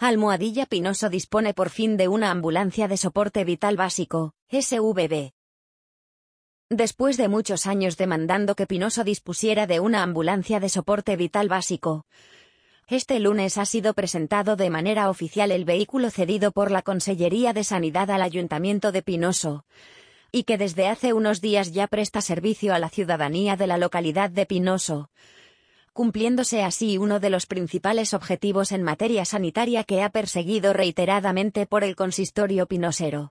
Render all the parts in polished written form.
Almohadilla Pinoso dispone por fin de una ambulancia de soporte vital básico, SVB. Después de muchos años demandando que Pinoso dispusiera de una ambulancia de soporte vital básico, este lunes ha sido presentado de manera oficial el vehículo cedido por la Consellería de Sanidad al Ayuntamiento de Pinoso, y que desde hace unos días ya presta servicio a la ciudadanía de la localidad de Pinoso, cumpliéndose así uno de los principales objetivos en materia sanitaria que ha perseguido reiteradamente por el consistorio pinosero.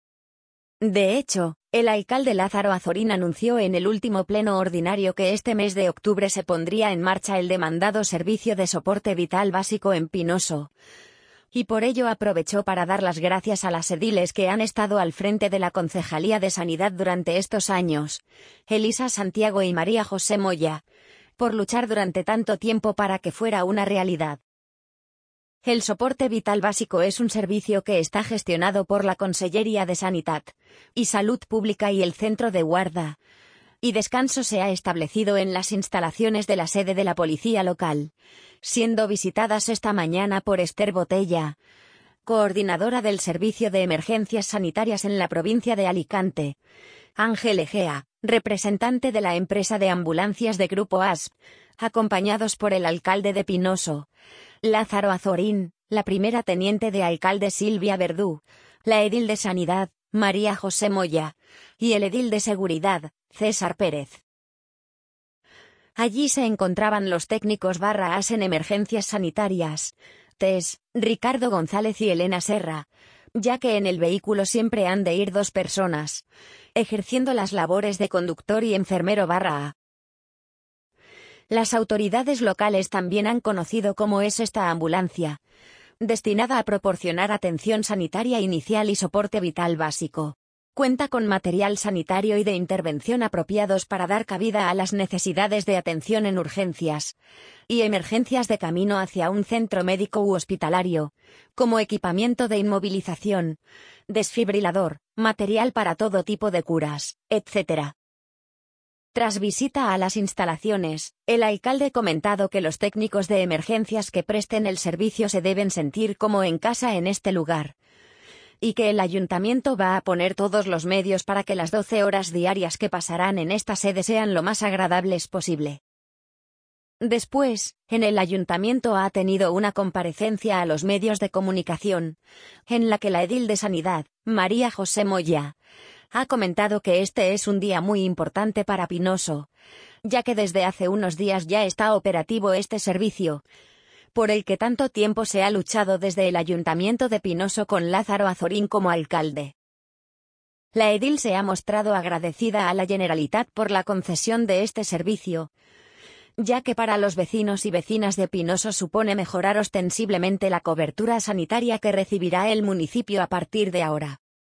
De hecho, el alcalde Lázaro Azorín anunció en el último pleno ordinario que este mes de octubre se pondría en marcha el demandado servicio de soporte vital básico en Pinoso, y por ello aprovechó para dar las gracias a las ediles que han estado al frente de la Concejalía de Sanidad durante estos años, Elisa Santiago y María José Moya, por luchar durante tanto tiempo para que fuera una realidad. El soporte vital básico es un servicio que está gestionado por la Consellería de Sanidad y Salud Pública y el Centro de Guarda y Descanso se ha establecido en las instalaciones de la sede de la Policía Local, siendo visitadas esta mañana por Esther Botella, coordinadora del Servicio de Emergencias Sanitarias en la provincia de Alicante, Ángel Egea, representante de la empresa de ambulancias de Grupo ASP, acompañados por el alcalde de Pinoso, Lázaro Azorín, la primera teniente de alcalde Silvia Verdú, la edil de Sanidad, María José Moya, y el edil de Seguridad, César Pérez. Allí se encontraban los técnicos /as en emergencias sanitarias, TES, Ricardo González y Elena Serra, ya que en el vehículo siempre han de ir 2 personas, ejerciendo las labores de conductor y enfermero /a. Las autoridades locales también han conocido cómo es esta ambulancia, destinada a proporcionar atención sanitaria inicial y soporte vital básico. Cuenta con material sanitario y de intervención apropiados para dar cabida a las necesidades de atención en urgencias y emergencias de camino hacia un centro médico u hospitalario, como equipamiento de inmovilización, desfibrilador, material para todo tipo de curas, etc. Tras visita a las instalaciones, el alcalde ha comentado que los técnicos de emergencias que presten el servicio se deben sentir como en casa en este lugar, y que el ayuntamiento va a poner todos los medios para que las 12 horas diarias que pasarán en esta sede sean lo más agradables posible. Después, en el ayuntamiento ha tenido una comparecencia a los medios de comunicación, en la que la edil de Sanidad, María José Moya, ha comentado que este es un día muy importante para Pinoso, ya que desde hace unos días ya está operativo este servicio, por el que tanto tiempo se ha luchado desde el Ayuntamiento de Pinoso con Lázaro Azorín como alcalde. La edil se ha mostrado agradecida a la Generalitat por la concesión de este servicio, ya que para los vecinos y vecinas de Pinoso supone mejorar ostensiblemente la cobertura sanitaria que recibirá el municipio a partir de ahora.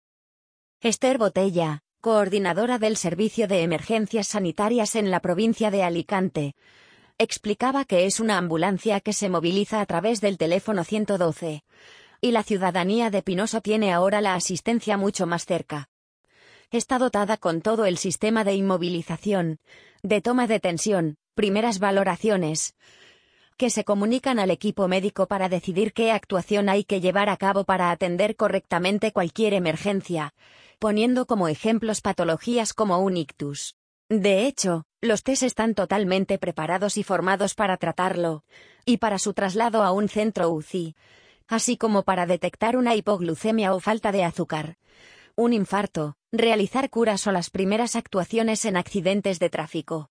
Esther Botella, coordinadora del Servicio de Emergencias Sanitarias en la provincia de Alicante, explicaba que es una ambulancia que se moviliza a través del teléfono 112, y la ciudadanía de Pinoso tiene ahora la asistencia mucho más cerca. Está dotada con todo el sistema de inmovilización, de toma de tensión, primeras valoraciones, que se comunican al equipo médico para decidir qué actuación hay que llevar a cabo para atender correctamente cualquier emergencia, poniendo como ejemplos patologías como un ictus. De hecho, los test están totalmente preparados y formados para tratarlo, y para su traslado a un centro UCI, así como para detectar una hipoglucemia o falta de azúcar, un infarto, realizar curas o las primeras actuaciones en accidentes de tráfico.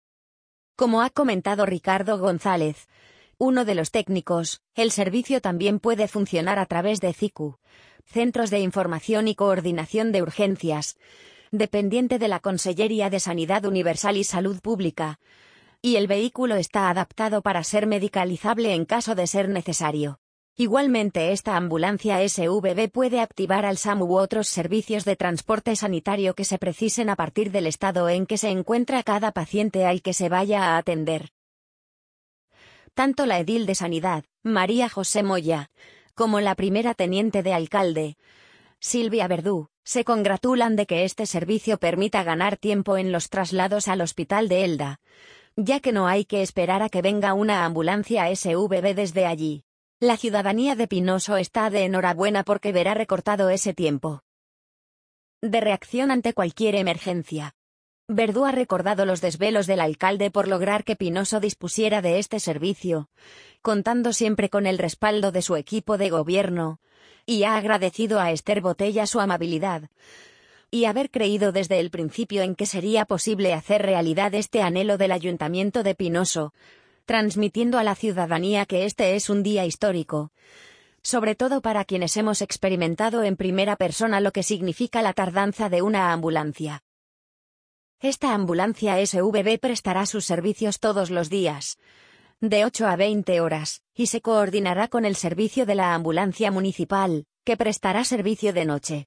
Como ha comentado Ricardo González, uno de los técnicos, el servicio también puede funcionar a través de CICU, Centros de Información y Coordinación de Urgencias, dependiente de la Consellería de Sanidad Universal y Salud Pública, y el vehículo está adaptado para ser medicalizable en caso de ser necesario. Igualmente esta ambulancia SVB puede activar al SAMU u otros servicios de transporte sanitario que se precisen a partir del estado en que se encuentra cada paciente al que se vaya a atender. Tanto la edil de Sanidad, María José Moya, como la primera teniente de alcalde, Silvia Verdú, se congratulan de que este servicio permita ganar tiempo en los traslados al hospital de Elda, ya que no hay que esperar a que venga una ambulancia SVB desde allí. La ciudadanía de Pinoso está de enhorabuena porque verá recortado ese tiempo de reacción ante cualquier emergencia. Verdú ha recordado los desvelos del alcalde por lograr que Pinoso dispusiera de este servicio, contando siempre con el respaldo de su equipo de gobierno, y ha agradecido a Esther Botella su amabilidad y haber creído desde el principio en que sería posible hacer realidad este anhelo del Ayuntamiento de Pinoso, transmitiendo a la ciudadanía que este es un día histórico, sobre todo para quienes hemos experimentado en primera persona lo que significa la tardanza de una ambulancia. Esta ambulancia SVB prestará sus servicios todos los días, de 8 a 20 horas, y se coordinará con el servicio de la ambulancia municipal, que prestará servicio de noche.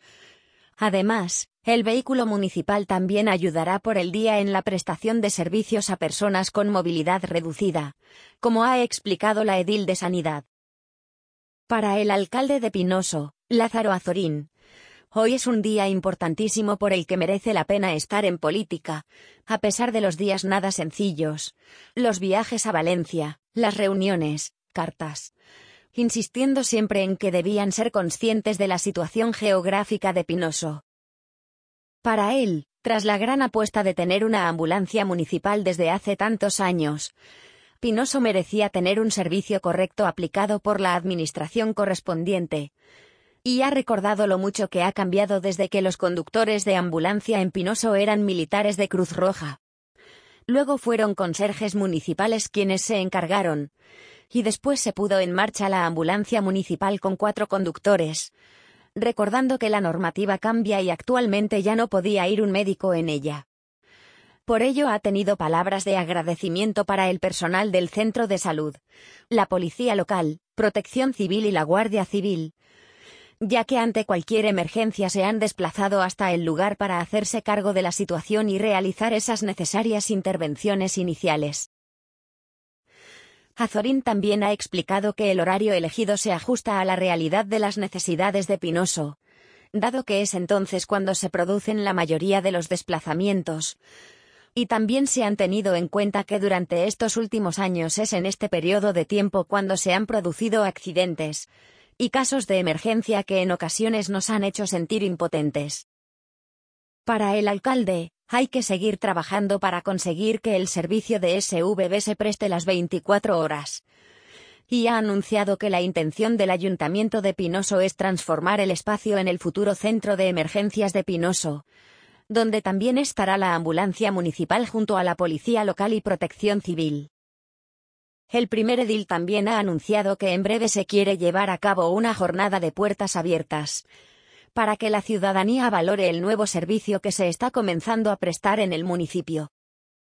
Además, el vehículo municipal también ayudará por el día en la prestación de servicios a personas con movilidad reducida, como ha explicado la edil de Sanidad. Para el alcalde de Pinoso, Lázaro Azorín, hoy es un día importantísimo por el que merece la pena estar en política, a pesar de los días nada sencillos, los viajes a Valencia, las reuniones, cartas, insistiendo siempre en que debían ser conscientes de la situación geográfica de Pinoso. Para él, tras la gran apuesta de tener una ambulancia municipal desde hace tantos años, Pinoso merecía tener un servicio correcto aplicado por la administración correspondiente, y ha recordado lo mucho que ha cambiado desde que los conductores de ambulancia en Pinoso eran militares de Cruz Roja. Luego fueron conserjes municipales quienes se encargaron, y después se puso en marcha la ambulancia municipal con 4 conductores, recordando que la normativa cambia y actualmente ya no podía ir un médico en ella. Por ello ha tenido palabras de agradecimiento para el personal del centro de salud, la policía local, Protección Civil y la Guardia Civil, ya que ante cualquier emergencia se han desplazado hasta el lugar para hacerse cargo de la situación y realizar esas necesarias intervenciones iniciales. Azorín también ha explicado que el horario elegido se ajusta a la realidad de las necesidades de Pinoso, dado que es entonces cuando se producen la mayoría de los desplazamientos, y también se han tenido en cuenta que durante estos últimos años es en este periodo de tiempo cuando se han producido accidentes y casos de emergencia que en ocasiones nos han hecho sentir impotentes. Para el alcalde, hay que seguir trabajando para conseguir que el servicio de SVB se preste las 24 horas. Y ha anunciado que la intención del Ayuntamiento de Pinoso es transformar el espacio en el futuro Centro de Emergencias de Pinoso, donde también estará la ambulancia municipal junto a la policía local y Protección Civil. El primer edil también ha anunciado que en breve se quiere llevar a cabo una jornada de puertas abiertas, para que la ciudadanía valore el nuevo servicio que se está comenzando a prestar en el municipio.